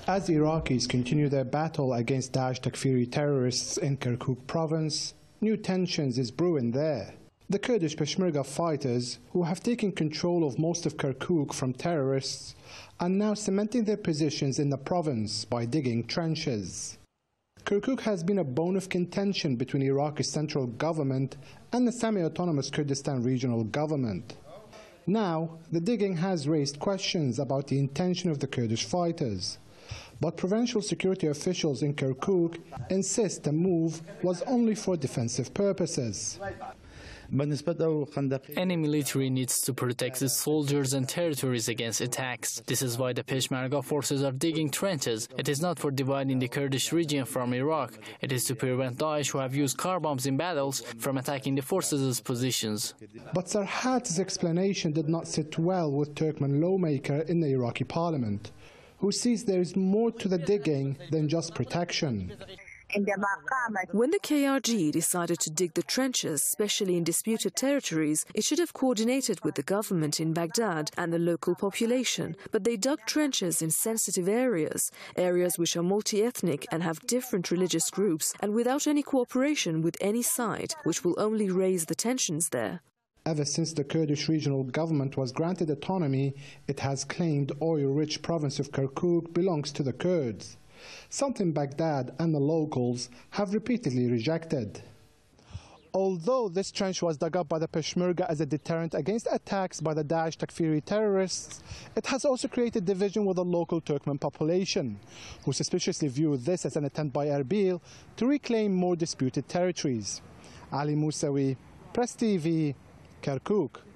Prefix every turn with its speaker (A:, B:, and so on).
A: As Iraqis continue their battle against Daesh Takfiri terrorists in Kirkuk province, new tensions is brewing there. The Kurdish Peshmerga fighters, who have taken control of most of Kirkuk from terrorists, are now cementing their positions in the province by digging trenches. Kirkuk has been a bone of contention between Iraq's central government and the semi-autonomous Kurdistan regional government. Now, the digging has raised questions about the intention of the Kurdish fighters. But provincial security officials in Kirkuk insist the move was only for defensive purposes.
B: Any military needs to protect its soldiers and territories against attacks. This is why the Peshmerga forces are digging trenches. It is not for dividing the Kurdish region from Iraq. It is to prevent Daesh, who have used car bombs in battles, from attacking the forces' positions.
A: But Sarhat's explanation did not sit well with Turkmen lawmaker in the Iraqi parliament, who sees there is more to the digging than just protection.
C: When the KRG decided to dig the trenches, especially in disputed territories, it should have coordinated with the government in Baghdad and the local population. But they dug trenches in sensitive areas which are multi-ethnic and have different religious groups, and without any cooperation with any side, which will only raise the tensions there.
A: Ever since the Kurdish regional government was granted autonomy, it has claimed oil-rich province of Kirkuk belongs to the Kurds, something Baghdad and the locals have repeatedly rejected. Although this trench was dug up by the Peshmerga as a deterrent against attacks by the Daesh Takfiri terrorists, it has also created division with the local Turkmen population, who suspiciously view this as an attempt by Erbil to reclaim more disputed territories. Ali Musawi, Press TV, Kirkuk.